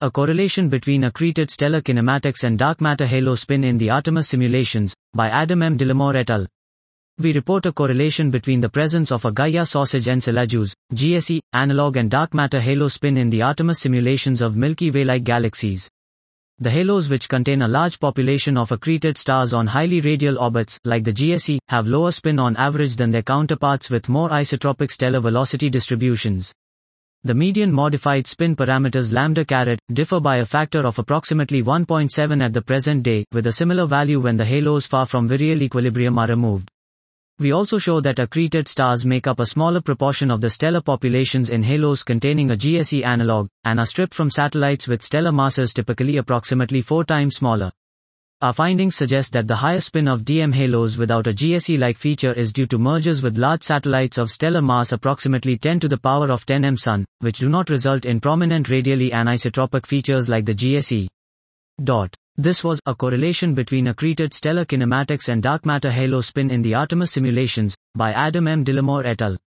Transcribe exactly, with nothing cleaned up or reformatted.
A correlation between accreted stellar kinematics and dark matter halo spin in the Artemis simulations, by Adam M. Dillamore et al. We report a correlation between the presence of a Gaia sausage Enceladus, G S E, analog and dark matter halo spin in the Artemis simulations of Milky Way-like galaxies. The halos which contain a large population of accreted stars on highly radial orbits, like the G S E, have lower spin on average than their counterparts with more isotropic stellar velocity distributions. The median modified spin parameters lambda caret differ by a factor of approximately one point seven at the present day, with a similar value when the halos far from virial equilibrium are removed. We also show that accreted stars make up a smaller proportion of the stellar populations in halos containing a G S E analog, and are stripped from satellites with stellar masses typically approximately four times smaller. Our findings suggest that the higher spin of D M halos without a G S E-like feature is due to mergers with large satellites of stellar mass approximately ten to the power of ten M Sun, which do not result in prominent radially anisotropic features like the G S E. Dot. This was a correlation between accreted stellar kinematics and dark matter halo spin in the Artemis simulations, by Adam M. Dillamore et al.